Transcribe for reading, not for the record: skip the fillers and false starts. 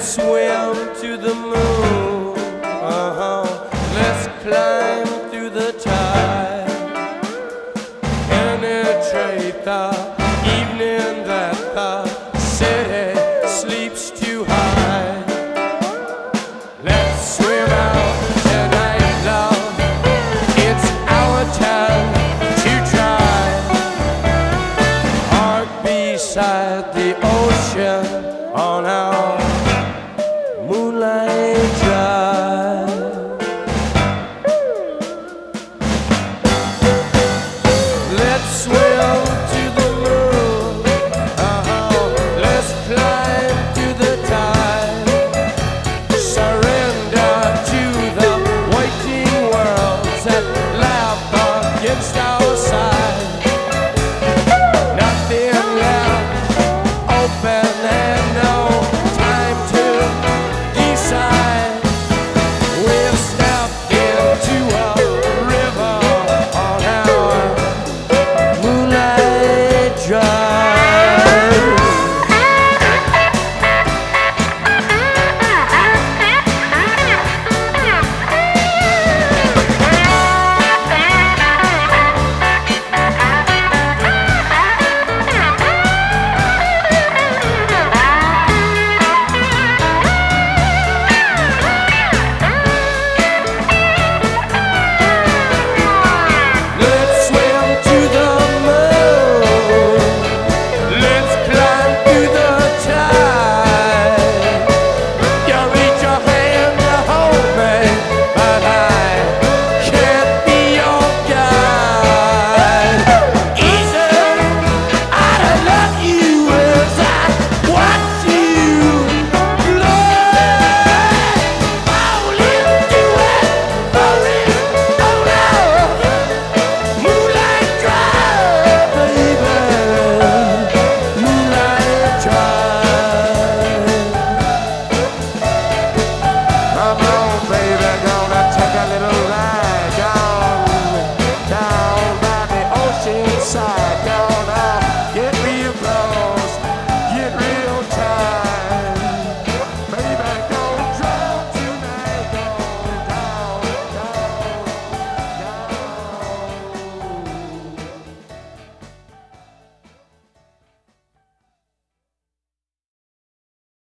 swim to the moon. Let's climb through the tide, penetrate the evening that the city sleeps too high. Let's swim out tonight, love. It's our time to try. Park beside the ocean on our moonlight drive. Let's swim to the moon. Let's climb to the tide. Surrender to the waiting worlds that laugh against our side. Nothing left open.